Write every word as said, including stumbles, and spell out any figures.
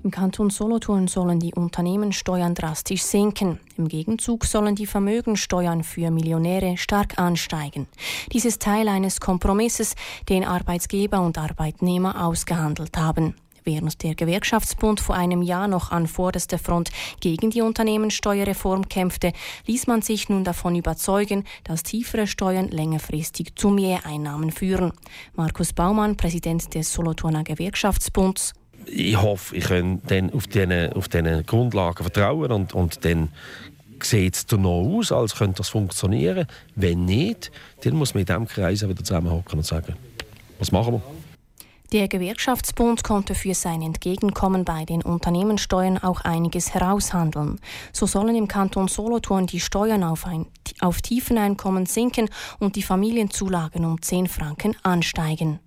Im Kanton Solothurn sollen die Unternehmenssteuern drastisch sinken. Im Gegenzug sollen die Vermögensteuern für Millionäre stark ansteigen. Dies ist Teil eines Kompromisses, den Arbeitgeber und Arbeitnehmer ausgehandelt haben. Während der Gewerkschaftsbund vor einem Jahr noch an vorderster Front gegen die Unternehmenssteuerreform kämpfte, ließ man sich nun davon überzeugen, dass tiefere Steuern längerfristig zu Mehreinnahmen führen. Markus Baumann, Präsident des Solothurner Gewerkschaftsbunds. Ich hoffe, ich kann dann auf diese auf diese Grundlagen vertrauen und, und dann sieht es noch aus, als könnte das funktionieren. Wenn nicht, dann muss man in diesem Kreis wieder zusammenhocken und sagen, was machen wir? Der Gewerkschaftsbund konnte für sein Entgegenkommen bei den Unternehmenssteuern auch einiges heraushandeln. So sollen im Kanton Solothurn die Steuern auf, ein, auf Tiefeneinkommen sinken und die Familienzulagen um zehn Franken ansteigen.